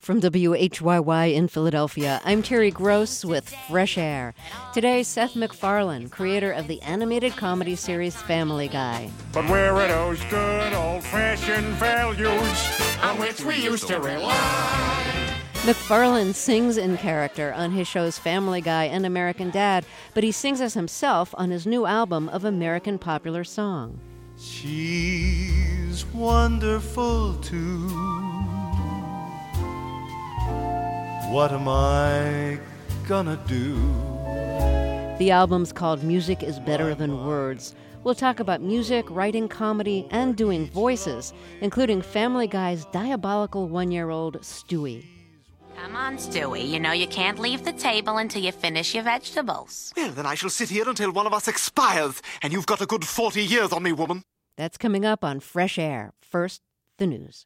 From WHYY in Philadelphia, I'm Terry Gross with Fresh Air. Today, Seth MacFarlane, creator of the animated comedy series Family Guy. But where are those good old-fashioned values on which we used to rely? MacFarlane sings in character on his shows Family Guy and American Dad, but he sings as himself on his new album of American popular song. She's wonderful too. What am I gonna do? The album's called Music is Better Than Words. We'll talk about music, writing comedy, and doing voices, including Family Guy's diabolical one-year-old Stewie. Come on, Stewie. You know you can't leave the table until you finish your vegetables. Well, then I shall sit here until one of us expires, and you've got a good 40 years on me, woman. That's coming up on Fresh Air. First, the news.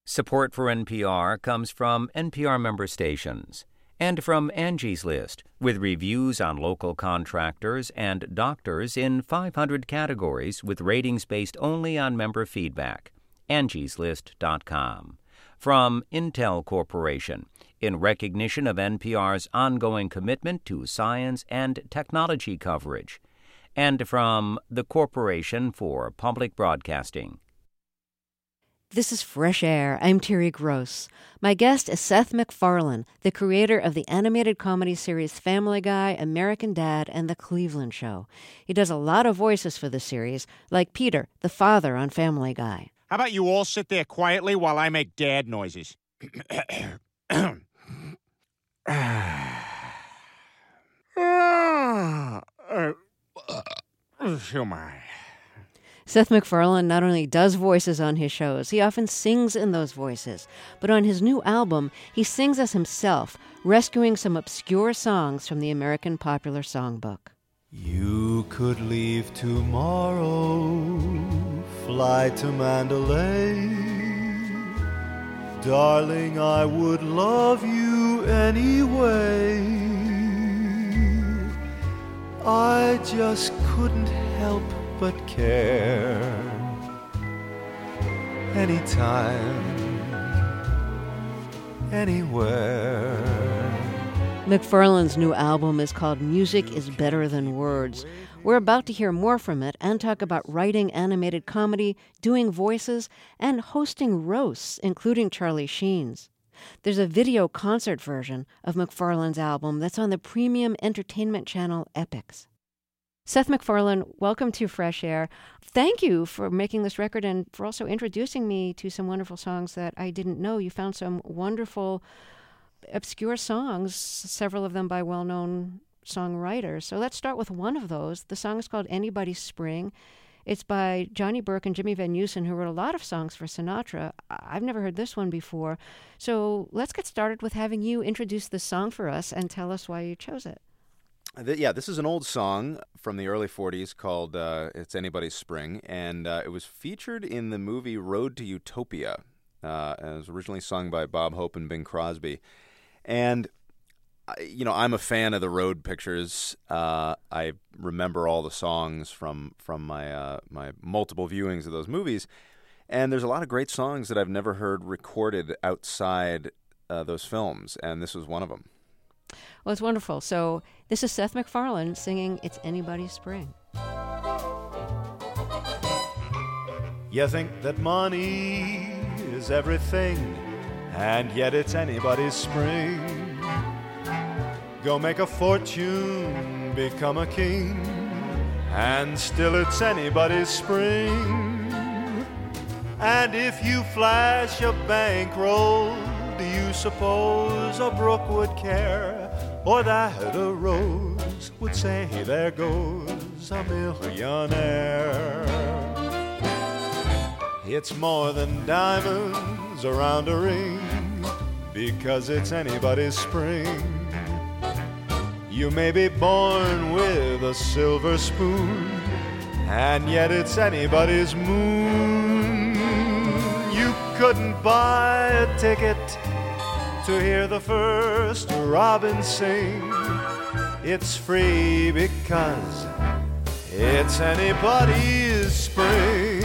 Support for NPR comes from NPR member stations and from Angie's List, with reviews on local contractors and doctors in 500 categories with ratings based only on member feedback. Angie'sList.com. From Intel Corporation, in recognition of NPR's ongoing commitment to science and technology coverage. And from the Corporation for Public Broadcasting. This is Fresh Air. I'm Terry Gross. My guest is Seth MacFarlane, the creator of the animated comedy series Family Guy, American Dad, and The Cleveland Show. He does a lot of voices for the series, like Peter, the father on Family Guy. How about you all sit there quietly while I make dad noises? Seth MacFarlane not only does voices on his shows, he often sings in those voices. But on his new album, he sings as himself, rescuing some obscure songs from the American Popular Songbook. You could leave tomorrow, fly to Mandalay. Darling, I would love you anyway. I just couldn't help but care. Anytime, anywhere. MacFarlane's new album is called Music is Better Than Words. We're about to hear more from it and talk about writing animated comedy, doing voices, and hosting roasts, including Charlie Sheen's. There's a video concert version of MacFarlane's album that's on the premium entertainment channel Epix. Seth MacFarlane, welcome to Fresh Air. Thank you for making this record and for also introducing me to some wonderful songs that I didn't know. You found some wonderful, obscure songs, several of them by well-known songwriters. So let's start with one of those. The song is called Anybody's Spring. It's by Johnny Burke and Jimmy Van Heusen, who wrote a lot of songs for Sinatra. I've never heard this one before. So let's get started with having you introduce this song for us and tell us why you chose it. Yeah, this is an old song from the early 40s called It's Anybody's Spring, and it was featured in the movie Road to Utopia. It was originally sung by Bob Hope and Bing Crosby. And, I'm a fan of the road pictures. I remember all the songs from my multiple viewings of those movies. And there's a lot of great songs that I've never heard recorded outside those films, and this was one of them. Well, it's wonderful. So this is Seth MacFarlane singing It's Anybody's Spring. You think that money is everything, and yet it's anybody's spring. Go make a fortune, become a king, and still it's anybody's spring. And if you flash a bankroll, do you suppose a brook would care? Or that a rose would say, there goes a millionaire. It's more than diamonds around a ring, because it's anybody's spring. You may be born with a silver spoon, and yet it's anybody's moon. You couldn't buy a ticket to hear the first robin sing. It's free because it's anybody's spring.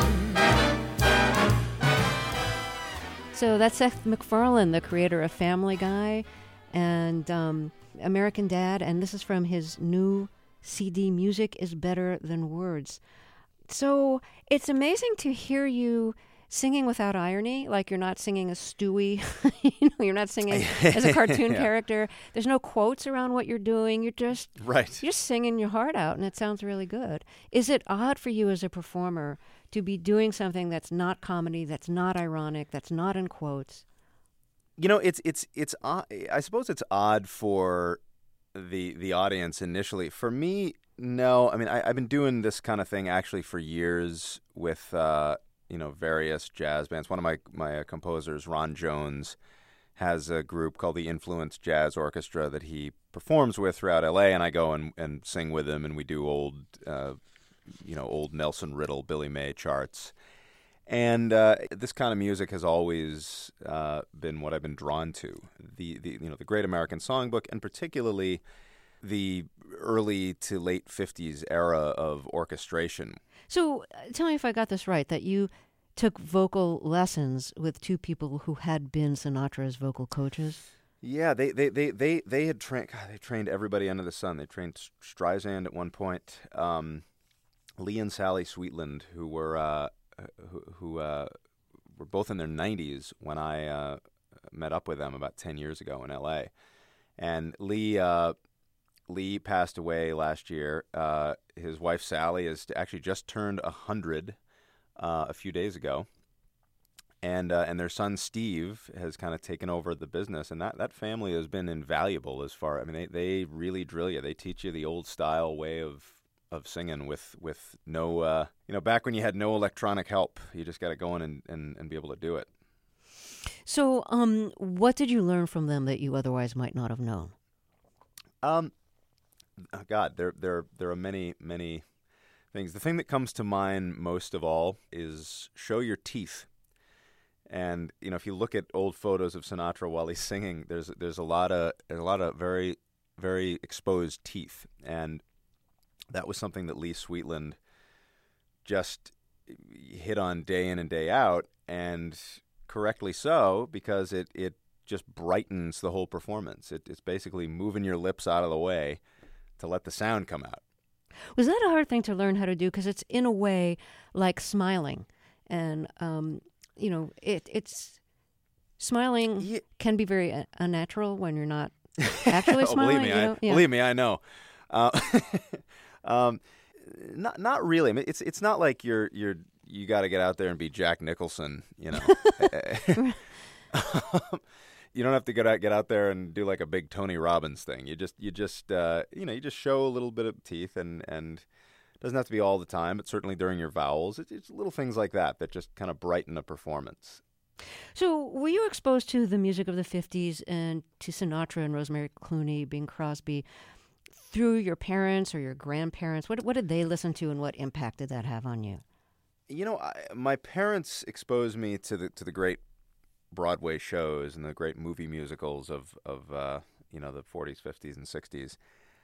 So that's Seth MacFarlane, the creator of Family Guy and American Dad, and this is from his new CD, Music is Better Than Words. So it's amazing to hear you singing without irony, like you're not singing as Stewie, you're not singing as a cartoon character. There's no quotes around what you're doing. You're just singing your heart out, and it sounds really good. Is it odd for you as a performer to be doing something that's not comedy, that's not ironic, that's not in quotes? It's odd. I suppose it's odd for the audience initially. For me, no. I mean, I've been doing this kind of thing actually for years with various jazz bands. One of my composers, Ron Jones, has a group called the Influence Jazz Orchestra that he performs with throughout LA, and I go and sing with him, and we do old Nelson Riddle, Billy May charts. And this kind of music has always been what I've been drawn to. The Great American Songbook, and particularly the early to late 50s era of orchestration. So tell me if I got this right, that you took vocal lessons with two people who had been Sinatra's vocal coaches? Yeah, they had trained. God, they trained everybody under the sun. They trained Streisand at one point. Lee and Sally Sweetland, who were both in their 90s when I met up with them about 10 years ago in L.A. And Lee passed away last year. His wife Sally has actually just turned 100 a few days ago. And their son Steve has kind of taken over the business, and that family has been invaluable as far. I mean, they really drill you. They teach you the old style way of singing with no back when you had no electronic help. You just got to go in and be able to do it. So, what did you learn from them that you otherwise might not have known? God, there are many things. The thing that comes to mind most of all is show your teeth. And if you look at old photos of Sinatra while he's singing, there's a lot of very, very exposed teeth, and that was something that Lee Sweetland just hit on day in and day out, and correctly so, because it just brightens the whole performance. It's basically moving your lips out of the way to let the sound come out. Was that a hard thing to learn how to do? Because it's in a way like smiling, and it's smiling can be very unnatural when you're not actually smiling. Believe me, I know. Not really. I mean, it's not like you got to get out there and be Jack Nicholson. You don't have to get out there and do like a big Tony Robbins thing. You just show a little bit of teeth, and it doesn't have to be all the time, but certainly during your vowels. It's little things like that just kind of brighten a performance. So were you exposed to the music of the 50s and to Sinatra and Rosemary Clooney, Bing Crosby, through your parents or your grandparents? What did they listen to, and what impact did that have on you? My parents exposed me to the great Broadway shows and the great movie musicals of the 40s, 50s, and 60s.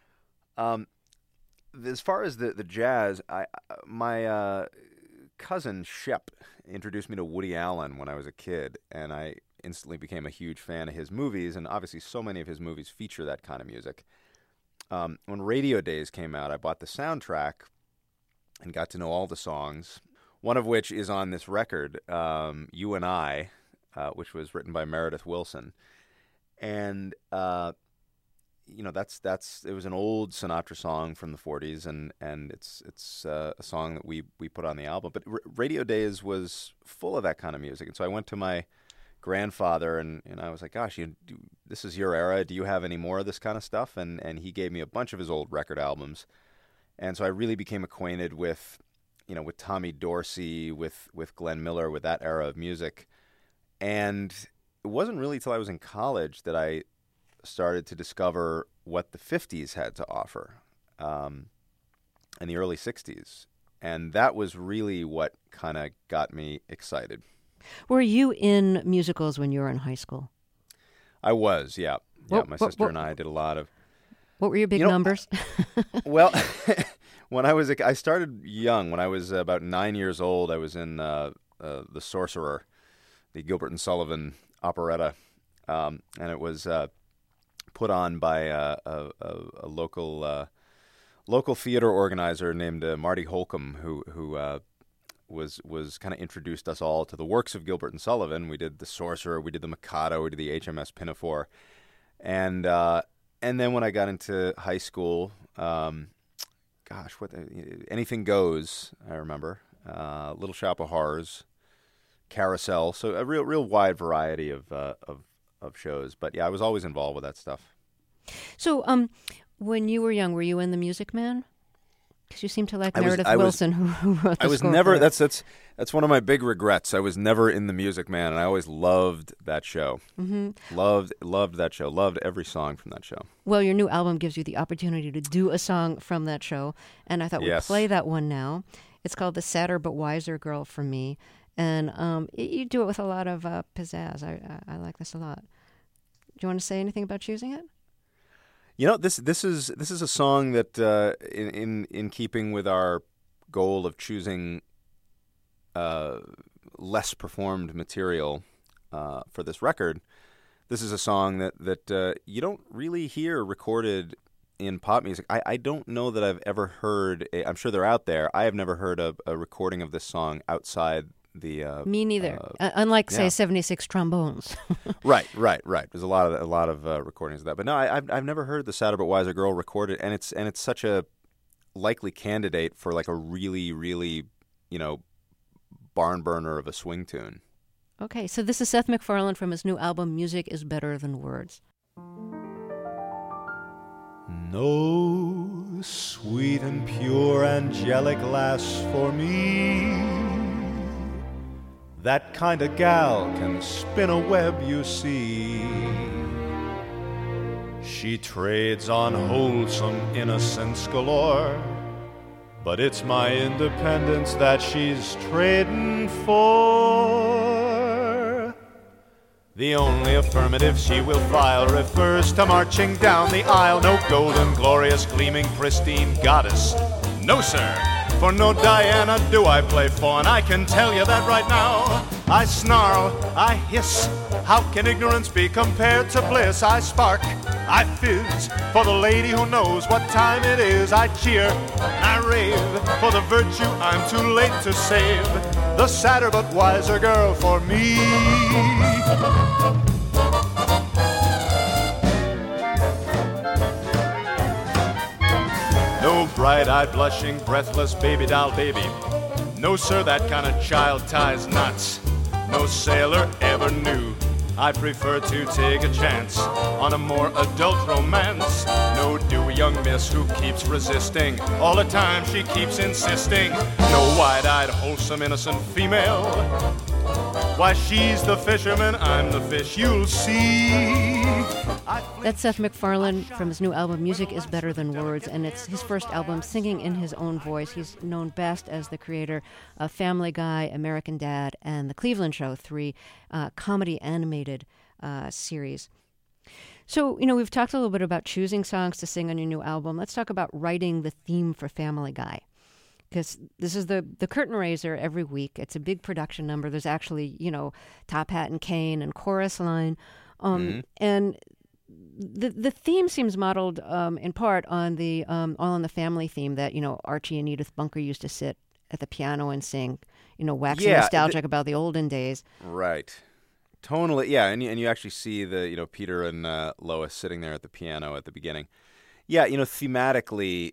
As far as the jazz, my cousin Shep introduced me to Woody Allen when I was a kid, and I instantly became a huge fan of his movies, and obviously so many of his movies feature that kind of music. When Radio Days came out, I bought the soundtrack and got to know all the songs, one of which is on this record, You and I, which was written by Meredith Willson. And it was an old Sinatra song from the 40s, and it's a song that we put on the album. But Radio Days was full of that kind of music, and so I went to my grandfather and I was like, "Gosh, this is your era. Do you have any more of this kind of stuff?" And he gave me a bunch of his old record albums, and so I really became acquainted with Tommy Dorsey, with Glenn Miller, with that era of music. And it wasn't really till I was in college that I started to discover what the 50s had to offer, and the early 60s. And that was really what kind of got me excited. Were you in musicals when you were in high school? I was, yeah. My sister and I did a lot of... What were your big numbers? Well, I started young. When I was about 9 years old, I was in The Sorcerer, the Gilbert and Sullivan operetta, and it was put on by a local theater organizer named Marty Holcomb, who was kind of introduced us all to the works of Gilbert and Sullivan. We did The Sorcerer, we did The Mikado, we did the HMS Pinafore, and then when I got into high school, Anything Goes, I remember, Little Shop of Horrors, Carousel, so a real wide variety of shows. But yeah, I was always involved with that stuff. So, when you were young, were you in The Music Man? Because you seem to like Meredith Willson, who wrote the I was score never. for it. That's one of my big regrets. I was never in The Music Man, and I always loved that show. Mm-hmm. Loved that show. Loved every song from that show. Well, your new album gives you the opportunity to do a song from that show, and I thought we'd play that one now. It's called "The Sadder But Wiser Girl from Me," And you do it with a lot of pizzazz. I like this a lot. Do you want to say anything about choosing it? You know, this is a song that in keeping with our goal of choosing less performed material for this record, this is a song that you don't really hear recorded in pop music. I don't know that I've ever heard. I'm sure they're out there. I have never heard a recording of this song outside the. Me neither. Unlike say 76 Trombones. Right. There's a lot of recordings of that, but no, I've never heard the Sadder But Wiser Girl recorded, and it's such a likely candidate for like a really, really, barn burner of a swing tune. Okay, so this is Seth MacFarlane from his new album Music is Better Than Words. No sweet and pure angelic lass for me. That kind of gal can spin a web, you see. She trades on wholesome innocence galore, but it's my independence that she's trading for. The only affirmative she will file refers to marching down the aisle. No golden, glorious, gleaming, pristine goddess. No, sir, for no Diana do I play fawn. I can tell you that right now. I snarl, I hiss. How can ignorance be compared to bliss? I spark, I fizz for the lady who knows what time it is. I cheer, I rave for the virtue I'm too late to save. The sadder but wiser girl for me. No bright-eyed, blushing, breathless baby doll baby. No, sir, that kind of child ties knots. No sailor ever knew. I prefer to take a chance on a more adult romance. No dewy young miss who keeps resisting. All the time she keeps insisting. No wide-eyed, wholesome, innocent female. Why, she's the fisherman, I'm the fish, you'll see. That's Seth MacFarlane from his new album Music is Better Than Words, and it's his first album singing in his own voice. He's known best as the creator of Family Guy, American Dad, and The Cleveland Show, 3 comedy animated series. So, we've talked a little bit about choosing songs to sing on your new album. Let's talk about writing the theme for Family Guy, because this is the curtain raiser every week. It's a big production number. There's actually, Top Hat and Cane and chorus line. And the theme seems modeled in part on the All in the Family theme that, Archie and Edith Bunker used to sit at the piano and sing, waxing nostalgic about the olden days. Right. Tonally, yeah, and you actually see the, Peter and Lois sitting there at the piano at the beginning. Yeah, thematically,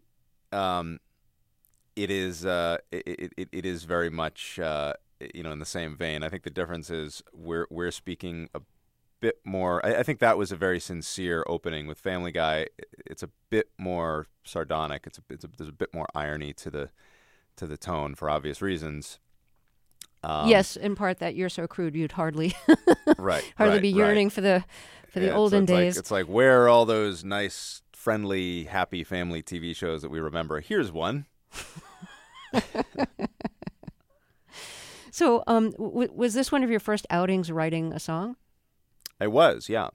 it is very much in the same vein. I think the difference is we're speaking a bit more. I think that was a very sincere opening. With Family Guy, it's a bit more sardonic. There's a bit more irony to the tone for obvious reasons. Yes, in part that you're so crude you'd hardly be yearning for the olden days. It's like, where are all those nice, friendly, happy family TV shows that we remember? Here's one. So, was this one of your first outings writing a song? It was, yeah.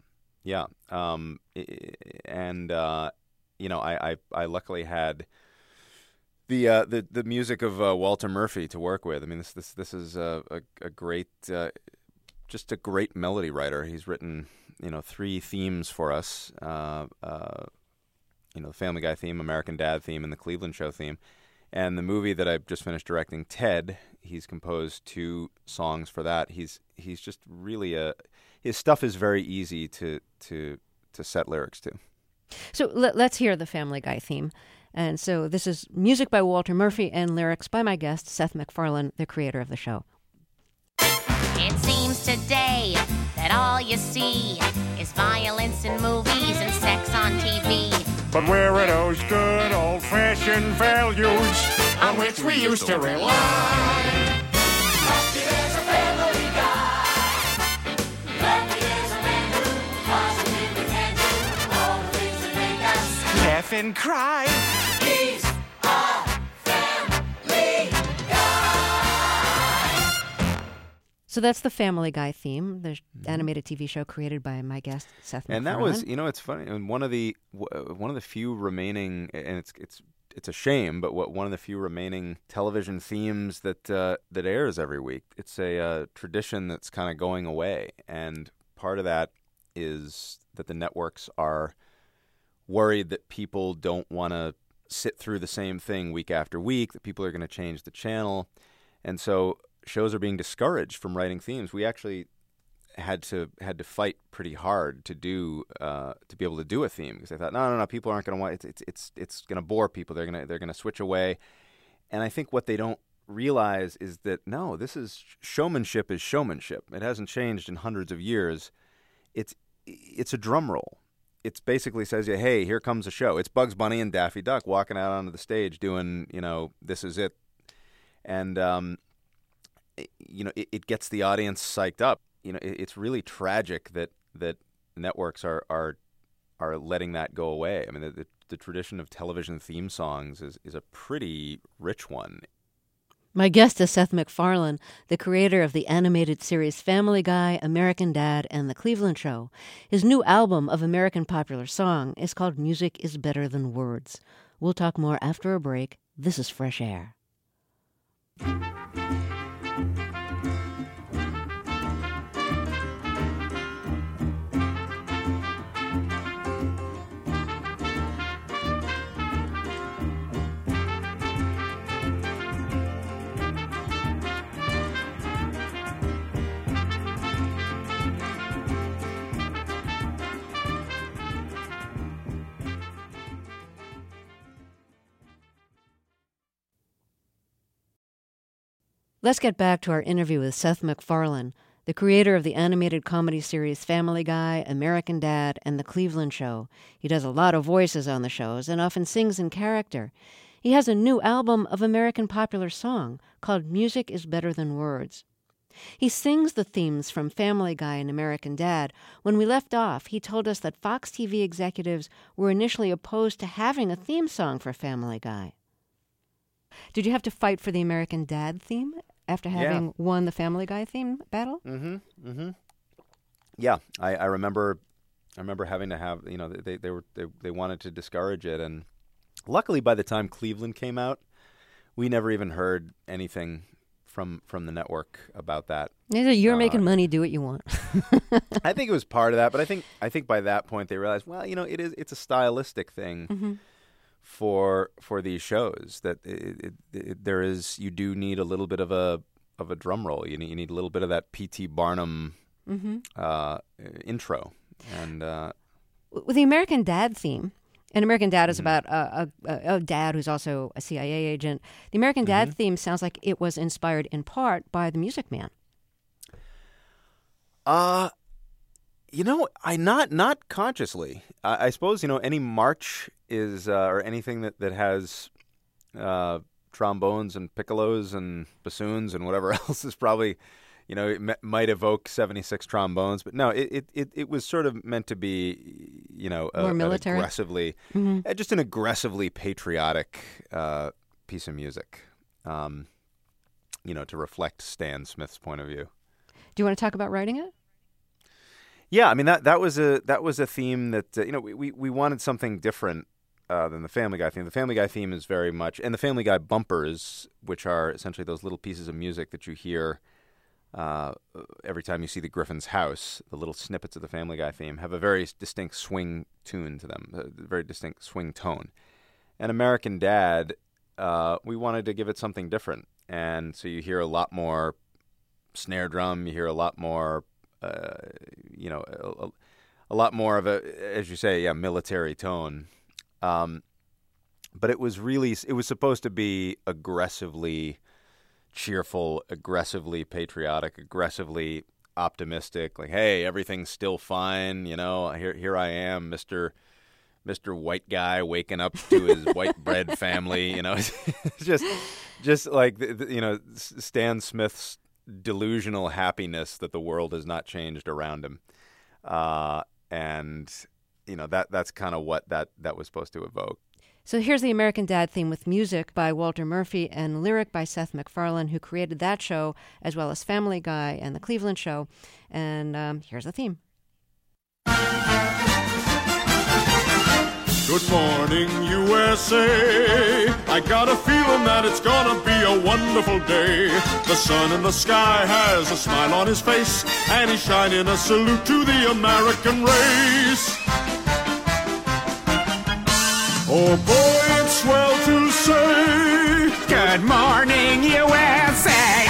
I luckily had the music of Walter Murphy to work with. I mean, this is a great, just a great melody writer. He's written 3 themes for us. The Family Guy theme, American Dad theme, and the Cleveland Show theme. And the movie that I've just finished directing, Ted, he's composed 2 songs for that. He's just really his stuff is very easy to set lyrics to. So let's hear the Family Guy theme. And so this is music by Walter Murphy and lyrics by my guest, Seth MacFarlane, the creator of the show. It seems today that all you see is violence in movies and sex on TV. But where are those good old-fashioned values on which we used to rely? Lucky there's a Family Guy. Lucky there's a man who positively can do all the things that make us Laugh and cry. He's a Family Guy. So that's the Family Guy theme, the animated TV show created by my guest Seth MacFarlane. And that was, it's funny. And one of the few remaining, and it's a shame, but one of the few remaining television themes that airs every week. It's a tradition that's kind of going away, and part of that is that the networks are worried that people don't want to sit through the same thing week after week, that people are going to change the channel, and so shows are being discouraged from writing themes. We actually had to fight pretty hard to be able to do a theme, because I thought no, people aren't going to want it's going to bore people. They're going to switch away. And I think what they don't realize is that no, this is showmanship is showmanship. It hasn't changed in hundreds of years. It's a drum roll. It basically says, hey, here comes a show. It's Bugs Bunny and Daffy Duck walking out onto the stage doing, this is it. And it gets the audience psyched up. It's really tragic that networks are letting that go away. I mean, the tradition of television theme songs is a pretty rich one. My guest is Seth MacFarlane, the creator of the animated series Family Guy, American Dad, and The Cleveland Show. His new album of American popular song is called Music is Better Than Words. We'll talk more after a break. This is Fresh Air. Let's get back to our interview with Seth MacFarlane, the creator of the animated comedy series Family Guy, American Dad, and The Cleveland Show. He does a lot of voices on the shows and often sings in character. He has a new album of American popular song called Music is Better Than Words. He sings the themes from Family Guy and American Dad. When we left off, he told us that Fox TV executives were initially opposed to having a theme song for Family Guy. Did you have to fight for the American Dad theme after having won the Family Guy theme battle? Yeah, I remember having to have, they wanted to discourage it, and luckily by the time Cleveland came out, we never even heard anything from the network about that. You're making money, do what you want. I think it was part of that, but I think by that point they realized, well, it's a stylistic thing. For these shows that you do need a little bit of a drum roll. You need a little bit of that P.T. Barnum intro. And with the American Dad theme, and American Dad is about a dad who's also a CIA agent. The American Dad theme sounds like it was inspired in part by The Music Man. Not consciously. I suppose, any march is, or anything that has trombones and piccolos and bassoons and whatever else is probably, it might evoke 76 trombones. But no, it was sort of meant to be, more military. Aggressively, just an aggressively patriotic piece of music, to reflect Stan Smith's point of view. Do you want to talk about writing it? Yeah, I mean that was a theme that we wanted something different than the Family Guy theme. The Family Guy theme is very much, and the Family Guy bumpers, which are essentially those little pieces of music that you hear every time you see the Griffin's house, the little snippets of the Family Guy theme have a very distinct swing tune to them, a very distinct swing tone. And American Dad, we wanted to give it something different, and so you hear a lot more snare drum, you hear a lot more. A lot more of a, as you say, military tone. But it was supposed to be aggressively cheerful, aggressively patriotic, aggressively optimistic. Like, hey, everything's still fine. Here I am, Mr. White Guy waking up to his white bread family. just like Stan Smith's delusional happiness that the world has not changed around him, and that's kind of what that was supposed to evoke. So here's the American Dad theme with music by Walter Murphy and lyric by Seth MacFarlane, who created that show, as well as Family Guy and The Cleveland Show. And here's the theme. Good morning, USA. I got a feeling that it's gonna be a wonderful day. The sun in the sky has a smile on his face, and he's shining a salute to the American race. Oh boy, it's swell to say, good morning, USA.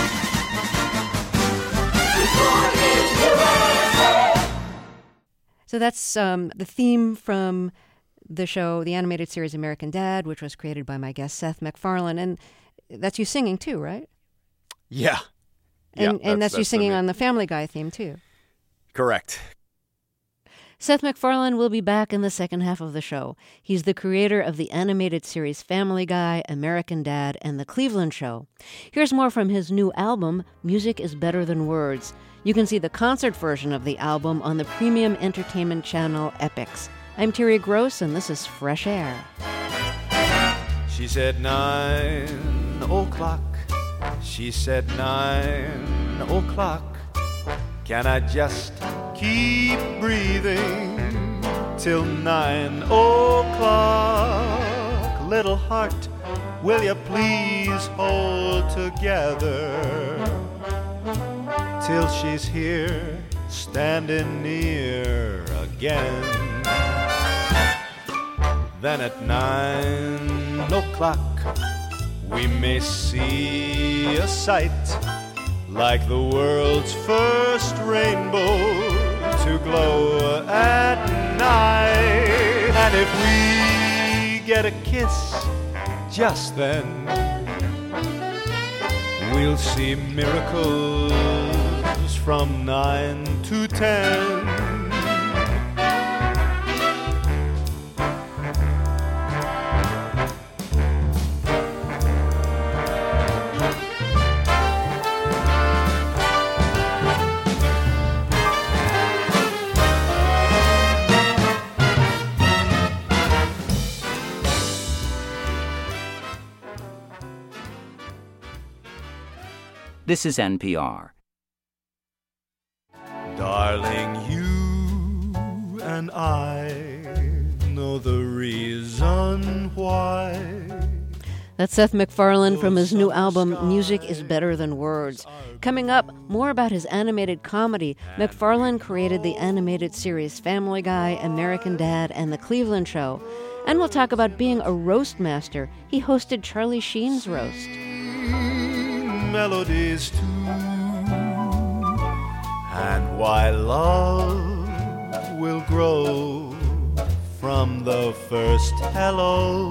So that's the theme from the show, the animated series American Dad, which was created by my guest Seth MacFarlane. And that's you singing too, right? Yeah. And that's you singing on the Family Guy theme too. Correct. Seth MacFarlane will be back in the second half of the show. He's the creator of the animated series Family Guy, American Dad, and The Cleveland Show. Here's more from his new album, Music is Better Than Words. You can see the concert version of the album on the premium entertainment channel Epix. I'm Terry Gross, and this is Fresh Air. She said 9 o'clock. She said 9 o'clock. Can I just keep breathing till 9 o'clock? Little heart, will you please hold together till she's here, standing near again? Then at 9 o'clock we may see a sight like the world's first rainbow to glow at night. And if we get a kiss just then, we'll see miracles from 9 to 10. This is NPR. Darling, you and I know the reason why. That's Seth MacFarlane from his new album, Music is Better Than Words. Coming up, more about his animated comedy. MacFarlane created the animated series Family Guy, American Dad, and The Cleveland Show. And we'll talk about being a roast master. He hosted Charlie Sheen's roast. Melodies too, and why love will grow from the first hello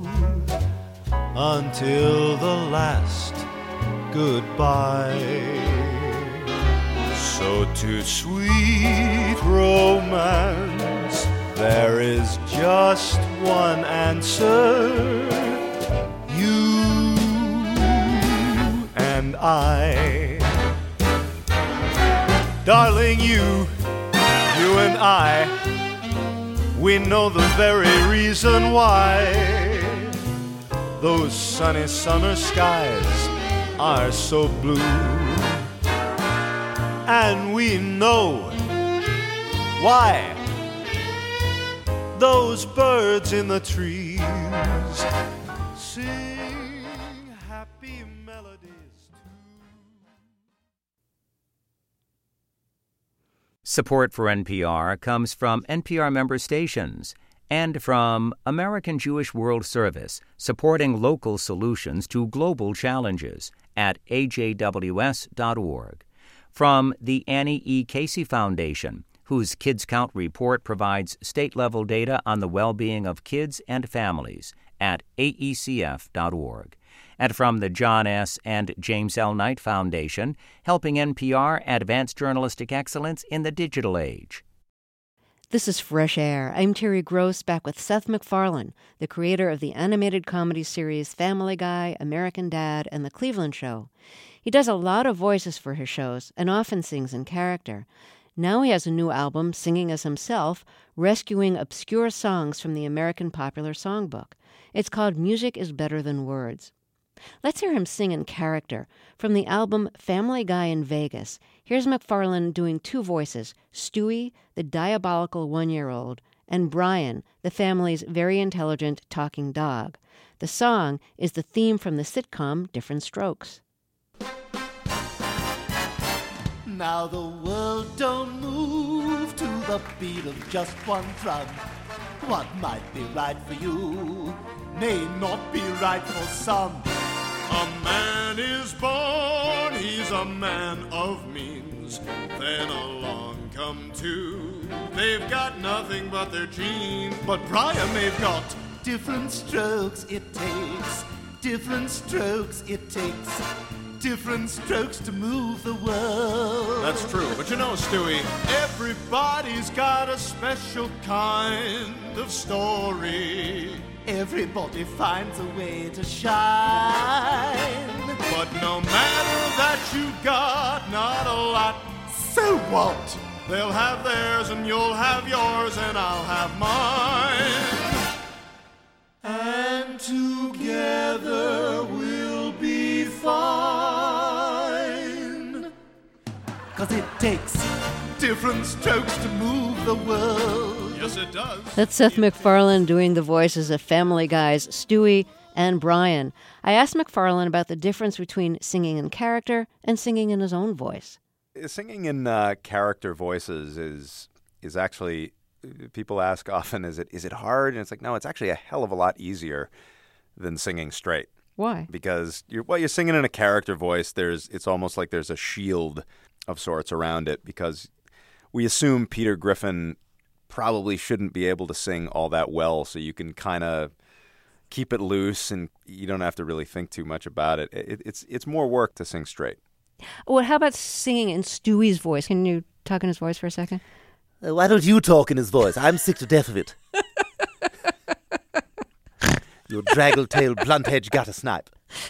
until the last goodbye. So to sweet romance there is just one answer: you and I. Darling, you and I, we know the very reason why those sunny summer skies are so blue. And we know why those birds in the trees sing happy melodies. Support for NPR comes from NPR member stations and from American Jewish World Service, supporting local solutions to global challenges at ajws.org. From the Annie E. Casey Foundation, whose Kids Count report provides state-level data on the well-being of kids and families at aecf.org. And from the John S. and James L. Knight Foundation, helping NPR advance journalistic excellence in the digital age. This is Fresh Air. I'm Terry Gross, back with Seth MacFarlane, the creator of the animated comedy series Family Guy, American Dad, and The Cleveland Show. He does a lot of voices for his shows and often sings in character. Now he has a new album, singing as himself, rescuing obscure songs from the American Popular Songbook. It's called Music is Better Than Words. Let's hear him sing in character. From the album Family Guy in Vegas, here's McFarlane doing two voices, Stewie, the diabolical one-year-old, and Brian, the family's very intelligent talking dog. The song is the theme from the sitcom Different Strokes. Now the world don't move to the beat of just one drum. What might be right for you may not be right for some. A man is born, he's a man of means. Then along come two, they've got nothing but their genes. But Brian, they've got different strokes it takes. Different strokes it takes. Different strokes to move the world. That's true, but you know, Stewie, everybody's got a special kind of story. Everybody finds a way to shine. But no matter that you got not a lot, So what? they'll have theirs and you'll have yours and I'll have mine. And together we'll be fine. 'Cause it takes different strokes to move the world. Yes, it does. That's Seth MacFarlane doing the voices of Family Guy's Stewie and Brian. I asked MacFarlane about the difference between singing in character and singing in his own voice. Singing in character voices is actually, people ask often, is it hard? And it's like, no, it's actually a hell of a lot easier than singing straight. Why? Because you're singing in a character voice. It's almost like there's a shield of sorts around it, because we assume Peter Griffin probably shouldn't be able to sing all that well, so you can kind of keep it loose and you don't have to really think too much about it. It's more work to sing straight. Well, how about singing in Stewie's voice? Can you talk in his voice for a second? Why don't you talk in his voice? I'm sick to death of it. You draggle-tailed, blunt-edged gutter snipe.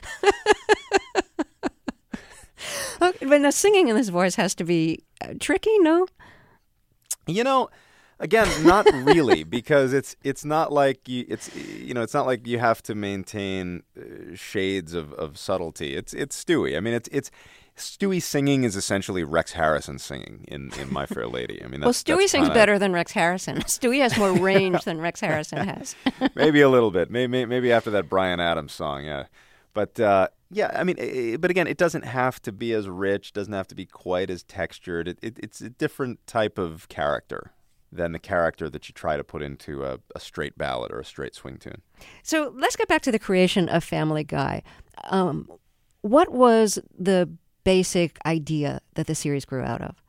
Okay, but now singing in this voice has to be tricky, no? You know, again, not really, because it's not like it's not like you have to maintain shades of subtlety. It's Stewie. I mean, it's Stewie singing is essentially Rex Harrison singing in My Fair Lady. I mean, Stewie sings better than Rex Harrison. Stewie has more range than Rex Harrison has. Maybe a little bit. Maybe after that Bryan Adams song, yeah. But yeah, I mean, but again, it doesn't have to be as rich. Doesn't have to be quite as textured. It's a different type of character than the character that you try to put into a straight ballad or a straight swing tune. So let's get back to the creation of Family Guy. What was the basic idea that the series grew out of?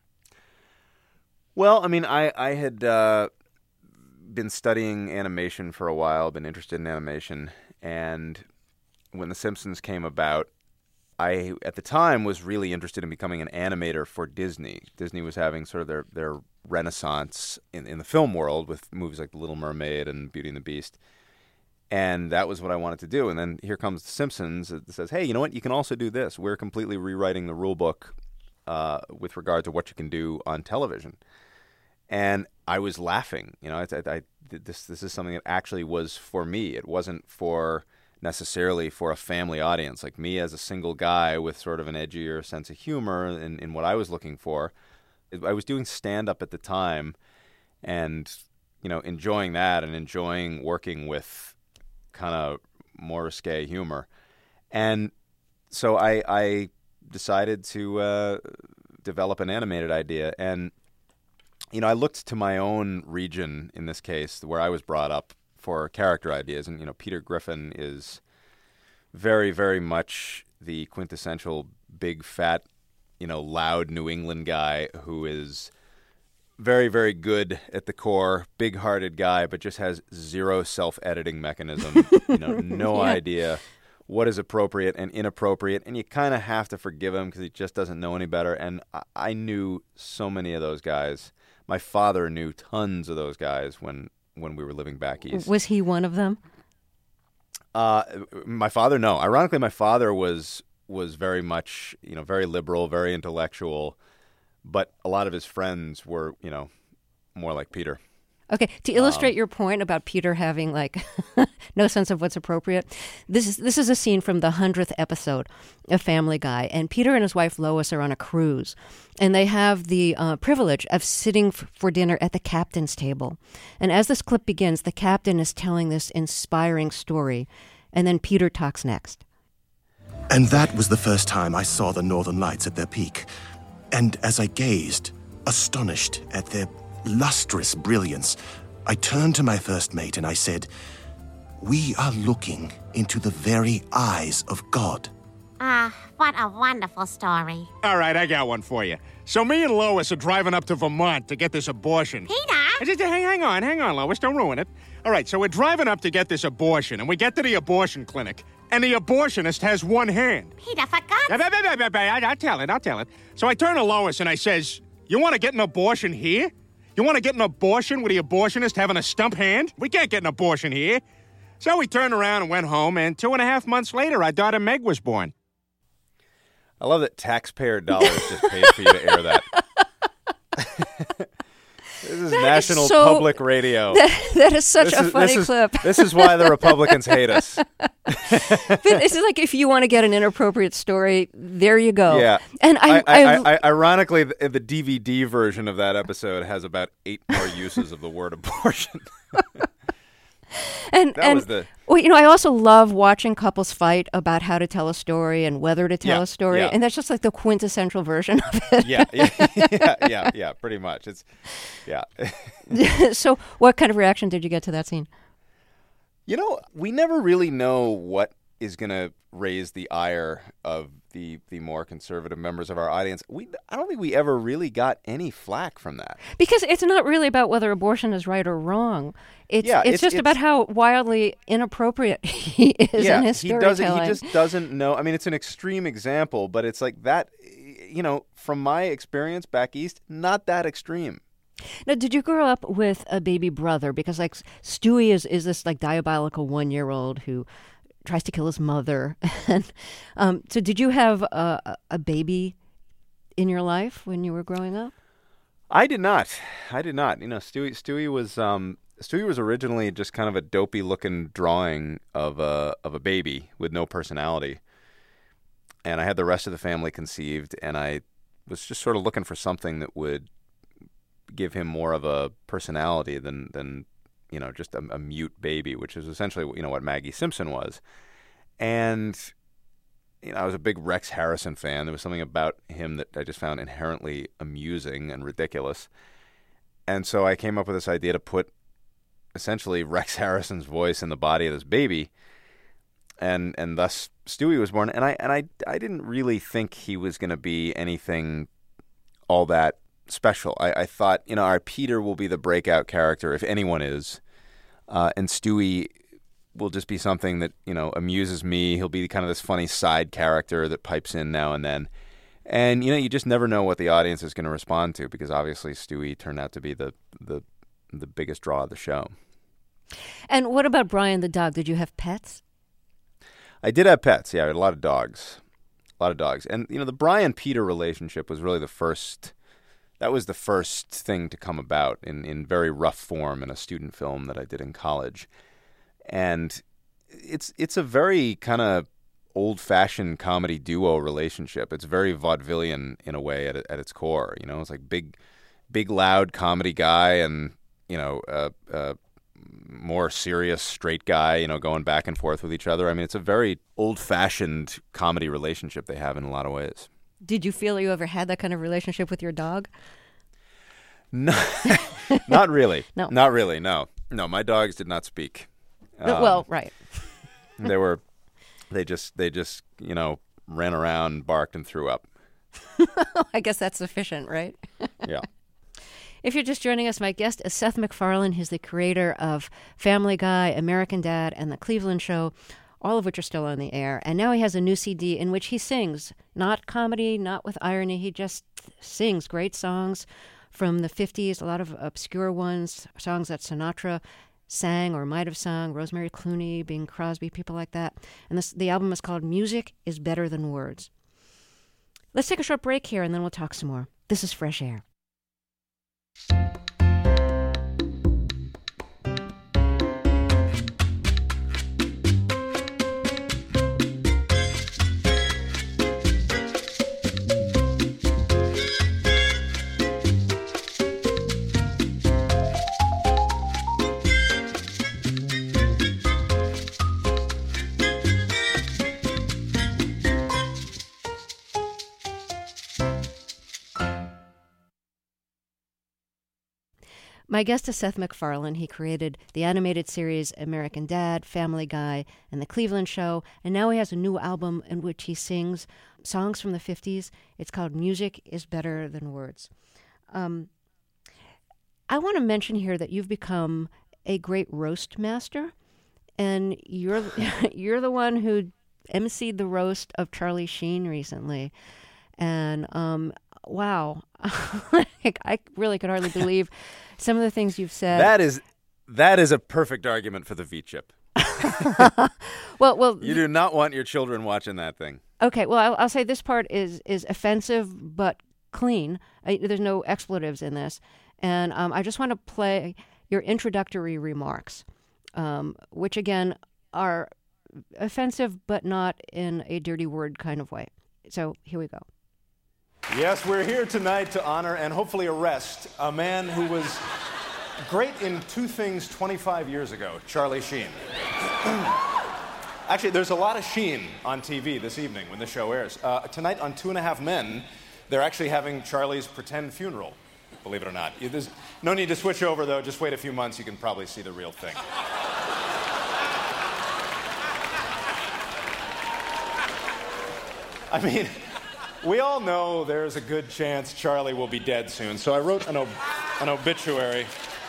Well, I mean, I had been studying animation for a while, been interested in animation, and when The Simpsons came about, I, at the time, was really interested in becoming an animator for Disney. Disney was having sort of their renaissance in the film world with movies like The Little Mermaid and Beauty and the Beast. And that was what I wanted to do. And then here comes The Simpsons. It says, hey, you know what? You can also do this. We're completely rewriting the rule book with regard to what you can do on television. And I was laughing. You know, this is something that actually was for me. It wasn't necessarily for a family audience. Like me as a single guy with sort of an edgier sense of humor in what I was looking for. I was doing stand-up at the time and, you know, enjoying that and enjoying working with kind of more risque humor. And so I decided to develop an animated idea. And, you know, I looked to my own region, in this case, where I was brought up, for character ideas. And, you know, Peter Griffin is very, very much the quintessential big, fat, you know, loud New England guy who is very, very good at the core, big-hearted guy, but just has zero self-editing mechanism. You know, no idea what is appropriate and inappropriate, and you kind of have to forgive him because he just doesn't know any better. And I knew so many of those guys. My father knew tons of those guys when we were living back east. Was he one of them? My father, no. Ironically, my father was very much, you know, very liberal, very intellectual, but a lot of his friends were, more like Peter. Okay, to illustrate your point about Peter having like no sense of what's appropriate, this is a scene from the 100th episode of Family Guy, and Peter and his wife Lois are on a cruise, and they have the privilege of sitting for dinner at the captain's table. And as this clip begins, the captain is telling this inspiring story, and then Peter talks next. And that was the first time I saw the Northern Lights at their peak. And as I gazed, astonished at their lustrous brilliance, I turned to my first mate and I said, "We are looking into the very eyes of God." What a wonderful story. All right, I got one for you. So me and Lois are driving up to Vermont to get this abortion. Peter! Hang on, Lois, don't ruin it. All right, so we're driving up to get this abortion, and we get to the abortion clinic, and the abortionist has one hand. Peter, for God's sake. I'll tell it. So I turn to Lois and I says, "You want to get an abortion here? You want to get an abortion with the abortionist having a stump hand? We can't get an abortion here." So we turned around and went home, and 2.5 months later, our daughter Meg was born. I love that taxpayer dollars just paid for you to air that. This is national public radio. That is such a funny clip. This is why the Republicans hate us. But this is like if you want to get an inappropriate story, there you go. Yeah. And I ironically, the DVD version of that episode has about 8 more uses of the word abortion. I also love watching couples fight about how to tell a story and whether to tell a story, and that's just like the quintessential version of it. Yeah, pretty much. So, what kind of reaction did you get to that scene? We never really know what is going to raise the ire of the more conservative members of our audience. I don't think we ever really got any flack from that. Because it's not really about whether abortion is right or wrong. It's just about how wildly inappropriate he is in his storytelling. He just doesn't know. I mean, it's an extreme example, but it's like that, from my experience back east, not that extreme. Now, did you grow up with a baby brother? Because like Stewie is this like diabolical 1-year-old who tries to kill his mother. And so did you have a baby in your life when you were growing up? I did not. Stewie was originally just kind of a dopey looking drawing of a baby with no personality. And I had the rest of the family conceived, and I was just sort of looking for something that would give him more of a personality than just a mute baby, which is essentially, what Maggie Simpson was. And, I was a big Rex Harrison fan. There was something about him that I just found inherently amusing and ridiculous. And so I came up with this idea to put essentially Rex Harrison's voice in the body of this baby. And thus Stewie was born. And I didn't really think he was going to be anything all that special. I thought, our Peter will be the breakout character, if anyone is. And Stewie will just be something that, amuses me. He'll be kind of this funny side character that pipes in now and then. And, you just never know what the audience is going to respond to, because obviously Stewie turned out to be the biggest draw of the show. And what about Brian the dog? Did you have pets? I did have pets, yeah. I had a lot of dogs. And, the Brian-Peter relationship was really the first thing to come about in very rough form in a student film that I did in college. And it's a very kind of old-fashioned comedy duo relationship. It's very vaudevillian in a way at its core. It's like big loud comedy guy and, more serious straight guy, going back and forth with each other. I mean, it's a very old-fashioned comedy relationship they have in a lot of ways. Did you feel you ever had that kind of relationship with your dog? No, not really. No. Not really, no. No, my dogs did not speak. Well, right. They just ran around, barked, and threw up. I guess that's sufficient, right? Yeah. If you're just joining us, my guest is Seth MacFarlane. He's the creator of Family Guy, American Dad, and The Cleveland Show, all of which are still on the air. And now he has a new CD in which he sings, not comedy, not with irony. He just sings great songs from the 50s, a lot of obscure ones, songs that Sinatra sang or might have sung, Rosemary Clooney, Bing Crosby, people like that. And the album is called Music is Better Than Words. Let's take a short break here, and then we'll talk some more. This is Fresh Air. My guest is Seth MacFarlane. He created the animated series American Dad, Family Guy, and The Cleveland Show, and now he has a new album in which he sings songs from the 50s. It's called Music is Better Than Words. I want to mention here that you've become a great roast master, and you're the one who emceed the roast of Charlie Sheen recently. And wow, I really could hardly believe some of the things you've said. That is a perfect argument for the V-chip. Well, you do not want your children watching that thing. Okay, well, I'll say this part is offensive but clean. There's no expletives in this, and I just want to play your introductory remarks, which again are offensive but not in a dirty word kind of way. So here we go. Yes, we're here tonight to honor and hopefully arrest a man who was great in two things 25 years ago, Charlie Sheen. Actually, there's a lot of Sheen on TV this evening when the show airs. Tonight on 2.5 Men, they're actually having Charlie's pretend funeral, believe it or not. There's no need to switch over, though. Just wait a few months, you can probably see the real thing. I mean, we all know there's a good chance Charlie will be dead soon, so I wrote an obituary.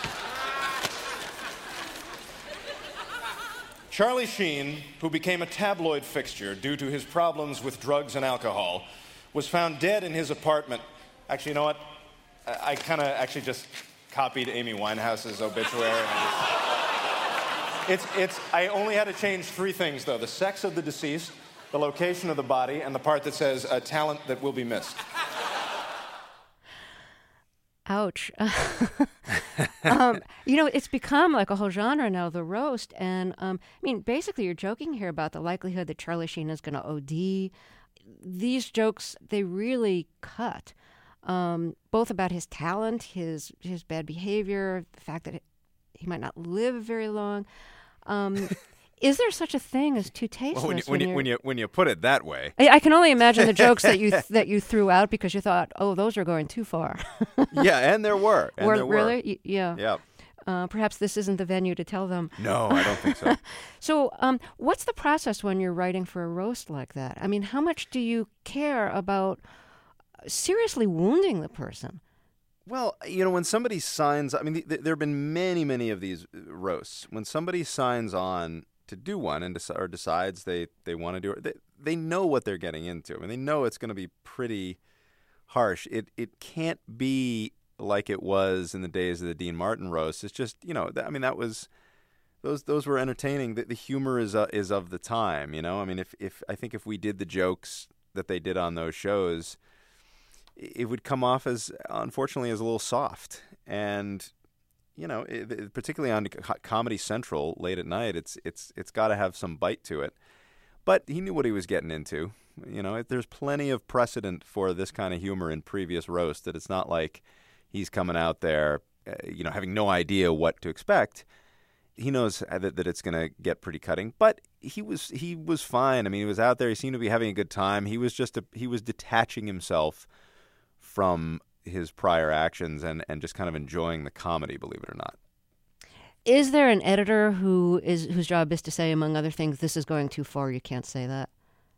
Charlie Sheen, who became a tabloid fixture due to his problems with drugs and alcohol, was found dead in his apartment. Actually, you know what? I kind of actually just copied Amy Winehouse's obituary. And I only had to change 3 things, though. The sex of the deceased, the location of the body, and the part that says a talent that will be missed. Ouch. It's become like a whole genre now, the roast. And basically you're joking here about the likelihood that Charlie Sheen is going to OD. These jokes, they really cut, both about his talent, his bad behavior, the fact that he might not live very long. Is there such a thing as too tasteless? Well, when you put it that way, I can only imagine the jokes that you threw out because you thought, oh, those are going too far. Yeah, and there were. Really? Yeah. Yeah. Perhaps this isn't the venue to tell them. No, I don't think so. So, what's the process when you're writing for a roast like that? I mean, how much do you care about seriously wounding the person? Well, when somebody signs, there have been many, many of these roasts. When somebody signs on to do one and decides they want to do it, they know what they're getting into. I mean, they know it's going to be pretty harsh. It can't be like it was in the days of the Dean Martin roast. It's just, that was those were entertaining. The humor is of the time. If we did the jokes that they did on those shows, it would come off as, unfortunately, as a little soft. And particularly on Comedy Central late at night, it's got to have some bite to it. But he knew what he was getting into. There's plenty of precedent for this kind of humor in previous roasts, that it's not like he's coming out there, having no idea what to expect. He knows that it's going to get pretty cutting. But he was fine. I mean, he was out there. He seemed to be having a good time. He was detaching himself from his prior actions and just kind of enjoying the comedy, believe it or not. Is there an editor whose job is to say, among other things, this is going too far, you can't say that?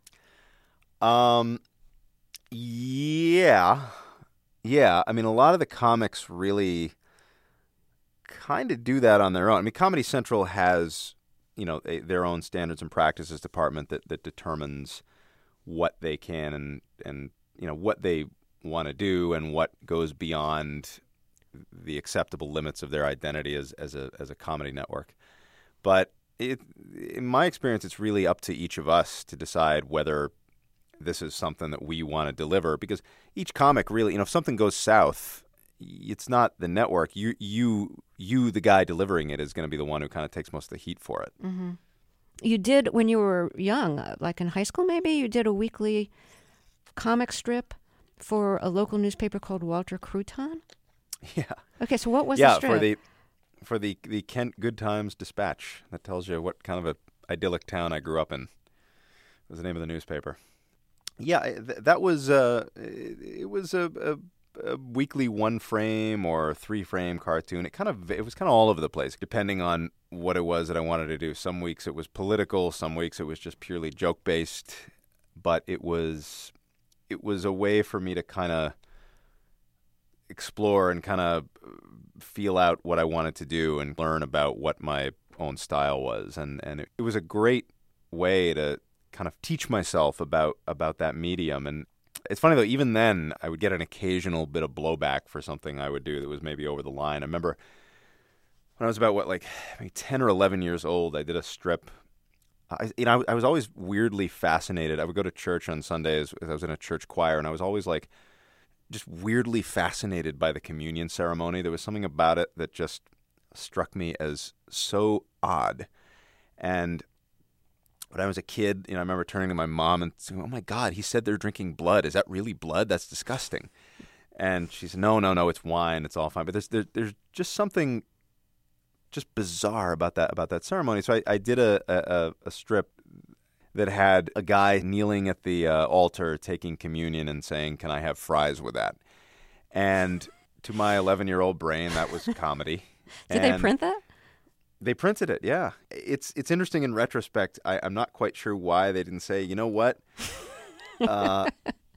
Yeah. I mean, a lot of the comics really kind of do that on their own. I mean, Comedy Central has, their own standards and practices department that determines what they can and what they want to do and what goes beyond the acceptable limits of their identity as a comedy network. But in my experience, it's really up to each of us to decide whether this is something that we want to deliver, because each comic really, if something goes south, it's not the network. You, the guy delivering it, is going to be the one who kind of takes most of the heat for it. Mm-hmm. You did, when you were young, like in high school maybe, you did a weekly comic strip for a local newspaper called Walter Crouton? Yeah. Okay, so what was the strip? For the Kent Good Times Dispatch. That tells you what kind of a idyllic town I grew up in. Was the name of the newspaper. Yeah, that was it was a weekly 1-frame or 3-frame cartoon. It was kind of all over the place, depending on what it was that I wanted to do. Some weeks it was political, some weeks it was just purely joke based, but it was a way for me to kind of explore and kind of feel out what I wanted to do and learn about what my own style was, and it was a great way to kind of teach myself about that medium. And it's funny though, even then I would get an occasional bit of blowback for something I would do that was maybe over the line. I remember when I was about maybe 10 or 11 years old, I did a strip. I was always weirdly fascinated. I would go to church on Sundays. I was in a church choir, and I was always just weirdly fascinated by the communion ceremony. There was something about it that just struck me as so odd. And when I was a kid, I remember turning to my mom and saying, "Oh my God, he said they're drinking blood. Is that really blood? That's disgusting." And she said, "No, it's wine. It's all fine." But there's just something just bizarre about that ceremony. So I did a strip that had a guy kneeling at the altar taking communion and saying, "Can I have fries with that?" And to my 11-year-old brain, that was comedy. Did they print that? They printed it, yeah. It's interesting in retrospect. I'm not quite sure why they didn't say, you know what? That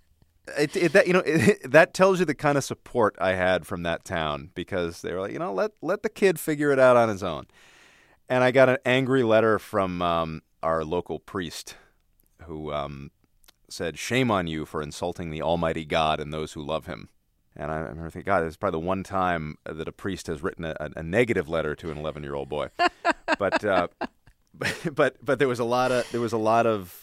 tells you the kind of support I had from that town, because they were like, let the kid figure it out on his own. And I got an angry letter from our local priest who said, "Shame on you for insulting the Almighty God and those who love him." And I remember thinking, God, this is probably the one time that a priest has written a negative letter to an 11-year-old boy. But there was a lot of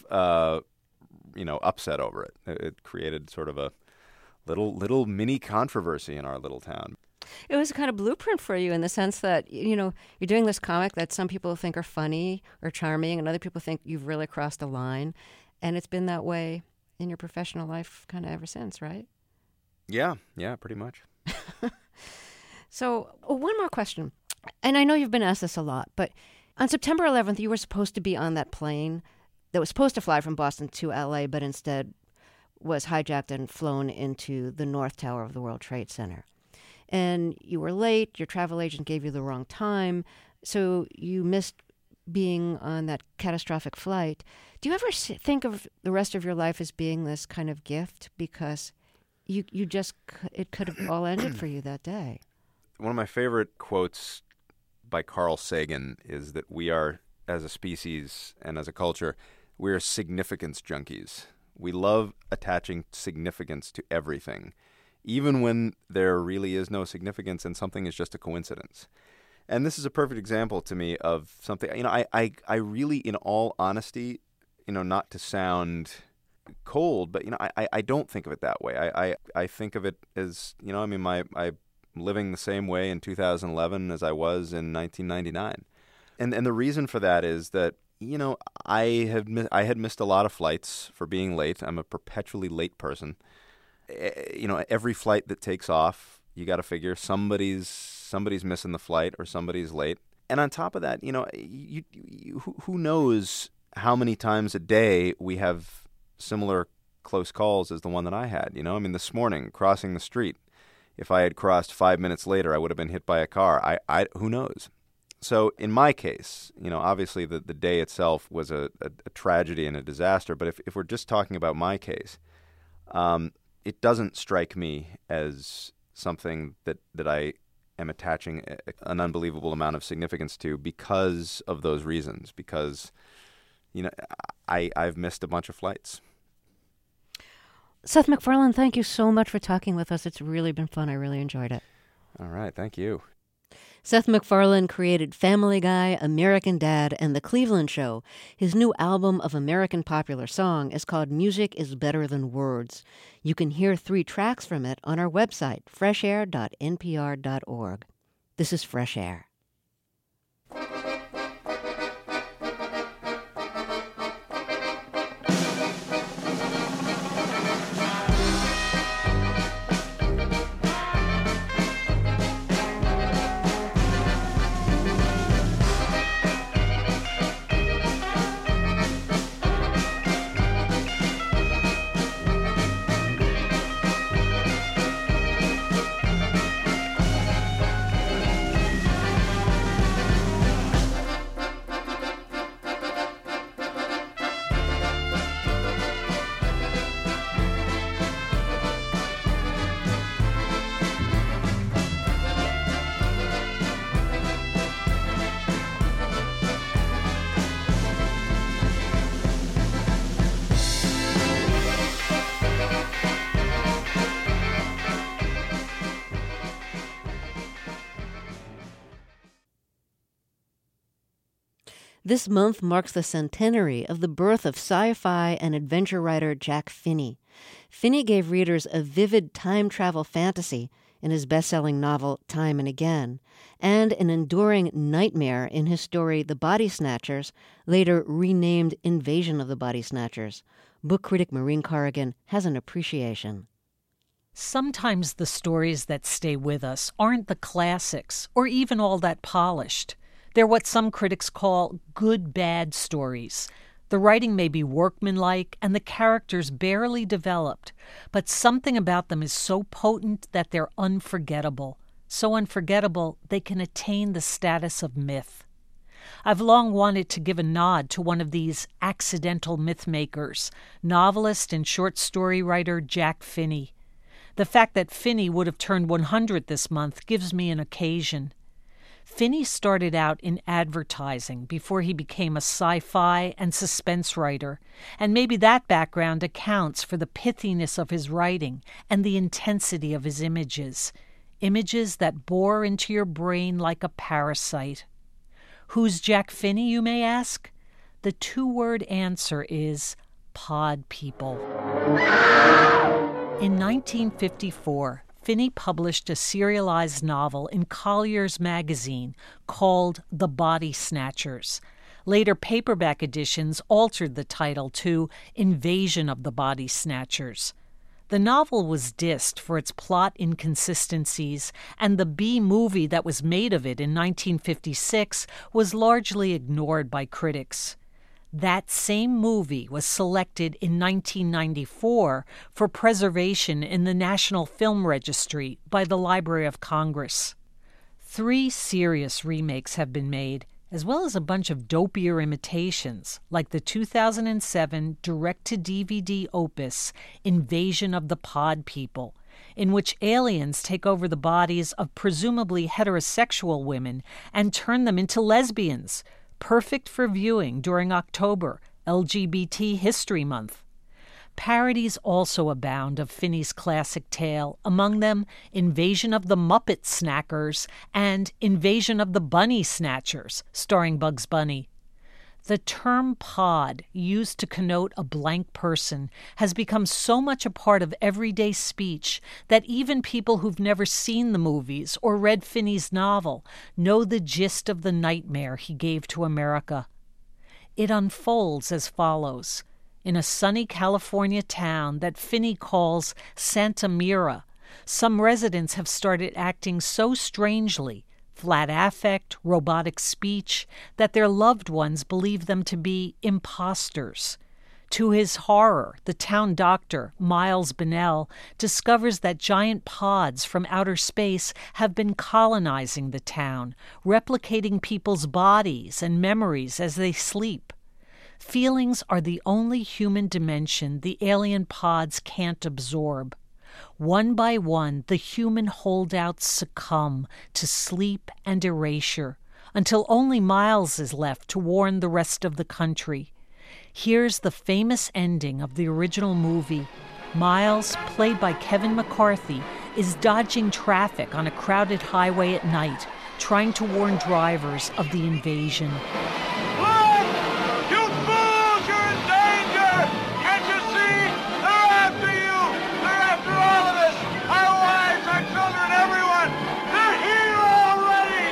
upset over it. It created sort of a little mini controversy in our little town. It was a kind of blueprint for you in the sense that, you're doing this comic that some people think are funny or charming, and other people think you've really crossed a line. And it's been that way in your professional life kind of ever since, right? Yeah, pretty much. So, one more question. And I know you've been asked this a lot, but on September 11th, you were supposed to be on that plane that was supposed to fly from Boston to L.A., but instead was hijacked and flown into the North Tower of the World Trade Center. And you were late, your travel agent gave you the wrong time, so you missed being on that catastrophic flight. Do you ever think of the rest of your life as being this kind of gift? Because it could have all ended for you that day. One of my favorite quotes by Carl Sagan is that we are, as a species and as a culture, we are significance junkies. We love attaching significance to everything, even when there really is no significance and something is just a coincidence. And this is a perfect example to me of something, I really, in all honesty, not to sound cold, but I don't think of it that way. I think of it as I'm living the same way in 2011 as I was in 1999, and the reason for that is that I had missed a lot of flights for being late. I'm a perpetually late person. Every flight that takes off, you got to figure somebody's missing the flight or somebody's late, and on top of that, who knows how many times a day we have similar close calls as the one that I had. This morning, crossing the street, if I had crossed 5 minutes later, I would have been hit by a car. Who knows? So in my case, obviously the day itself was a tragedy and a disaster. But if we're just talking about my case, it doesn't strike me as something that I am attaching an unbelievable amount of significance to because of those reasons. Because I've missed a bunch of flights. Seth MacFarlane, thank you so much for talking with us. It's really been fun. I really enjoyed it. All right. Thank you. Seth MacFarlane created Family Guy, American Dad, and The Cleveland Show. His new album of American popular song is called Music is Better Than Words. You can hear 3 tracks from it on our website, freshair.npr.org. This is Fresh Air. This month marks the centenary of the birth of sci-fi and adventure writer Jack Finney. Finney gave readers a vivid time travel fantasy in his best-selling novel Time and Again, and an enduring nightmare in his story The Body Snatchers, later renamed Invasion of the Body Snatchers. Book critic Maureen Corrigan has an appreciation. Sometimes the stories that stay with us aren't the classics or even all that polished. They're what some critics call good-bad stories. The writing may be workmanlike and the characters barely developed, but something about them is so potent that they're unforgettable. So unforgettable they can attain the status of myth. I've long wanted to give a nod to one of these accidental myth-makers, novelist and short story writer Jack Finney. The fact that Finney would have turned 100 this month gives me an occasion. Finney started out in advertising before he became a sci-fi and suspense writer, and maybe that background accounts for the pithiness of his writing and the intensity of his images that bore into your brain like a parasite. Who's Jack Finney, you may ask? The 2-word answer is pod people. In 1954, Finney published a serialized novel in Collier's magazine called The Body Snatchers. Later paperback editions altered the title to Invasion of the Body Snatchers. The novel was dissed for its plot inconsistencies, and the B-movie that was made of it in 1956 was largely ignored by critics. That same movie was selected in 1994 for preservation in the National Film Registry by the Library of Congress. 3 serious remakes have been made, as well as a bunch of dopier imitations, like the 2007 direct-to-DVD opus Invasion of the Pod People, in which aliens take over the bodies of presumably heterosexual women and turn them into lesbians, perfect for viewing during October, LGBT History Month. Parodies also abound of Finney's classic tale, among them Invasion of the Muppet Snackers and Invasion of the Bunny Snatchers, starring Bugs Bunny. The term pod, used to connote a blank person, has become so much a part of everyday speech that even people who've never seen the movies or read Finney's novel know the gist of the nightmare he gave to America. It unfolds as follows. In a sunny California town that Finney calls Santa Mira, some residents have started acting so strangely, flat affect, robotic speech, that their loved ones believe them to be imposters. To his horror, the town doctor, Miles Bennell, discovers that giant pods from outer space have been colonizing the town, replicating people's bodies and memories as they sleep. Feelings are the only human dimension the alien pods can't absorb. One by one, the human holdouts succumb to sleep and erasure, until only Miles is left to warn the rest of the country. Here's the famous ending of the original movie. Miles, played by Kevin McCarthy, is dodging traffic on a crowded highway at night trying to warn drivers of the invasion. Look! You fools! You're in danger! Can't you see? They're after you! They're after all of us! Our wives, our children, everyone! They're here already!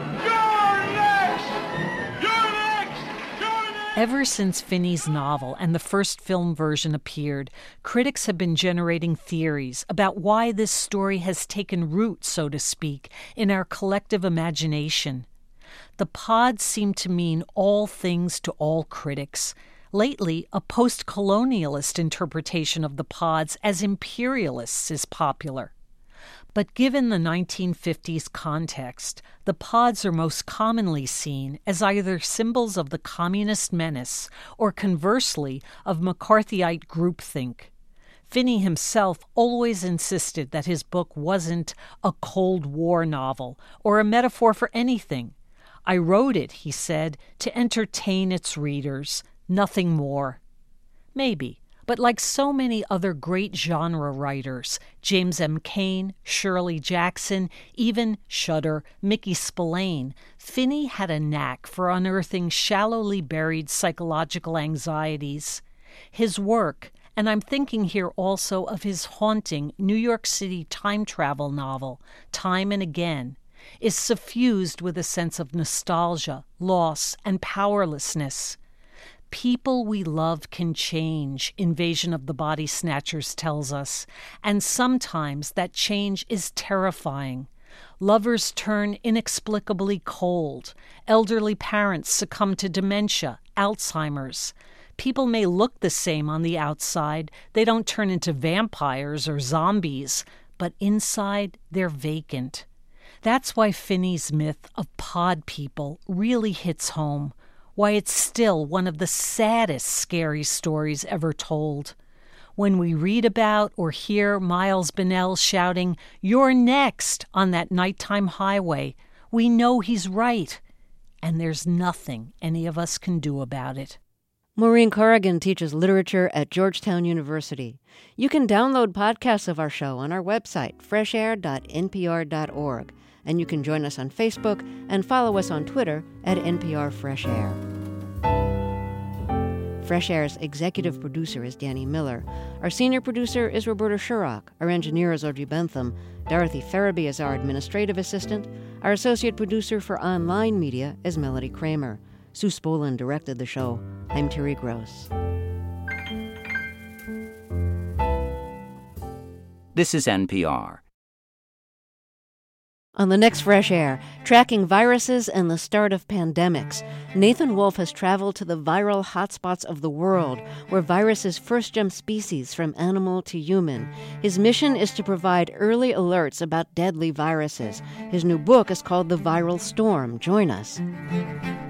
You're next! You're next! You're next! Ever since Finney's novel and the first film version appeared, critics have been generating theories about why this story has taken root, so to speak, in our collective imagination. The pods seem to mean all things to all critics. Lately, a post-colonialist interpretation of the pods as imperialists is popular. But given the 1950s context, the pods are most commonly seen as either symbols of the communist menace or, conversely, of McCarthyite groupthink. Finney himself always insisted that his book wasn't a Cold War novel or a metaphor for anything. I wrote it, he said, to entertain its readers, nothing more. Maybe. But like so many other great genre writers, James M. Cain, Shirley Jackson, even Shudder, Mickey Spillane, Finney had a knack for unearthing shallowly buried psychological anxieties. His work, and I'm thinking here also of his haunting New York City time travel novel, Time and Again, is suffused with a sense of nostalgia, loss, and powerlessness. People we love can change, Invasion of the Body Snatchers tells us, and sometimes that change is terrifying. Lovers turn inexplicably cold. Elderly parents succumb to dementia, Alzheimer's. People may look the same on the outside. They don't turn into vampires or zombies, but inside they're vacant. That's why Finney's myth of pod people really hits home. Why it's still one of the saddest scary stories ever told. When we read about or hear Miles Bennell shouting, "You're next," on that nighttime highway, we know he's right, and there's nothing any of us can do about it. Maureen Corrigan teaches literature at Georgetown University. You can download podcasts of our show on our website, freshair.npr.org. And you can join us on Facebook and follow us on Twitter at NPR Fresh Air. Fresh Air's executive producer is Danny Miller. Our senior producer is Roberta Shurrock. Our engineer is Audrey Bentham. Dorothy Farabee is our administrative assistant. Our associate producer for online media is Melody Kramer. Sue Spolin directed the show. I'm Terry Gross. This is NPR. On the next Fresh Air, tracking viruses and the start of pandemics, Nathan Wolfe has traveled to the viral hotspots of the world, where viruses first jump species from animal to human. His mission is to provide early alerts about deadly viruses. His new book is called The Viral Storm. Join us.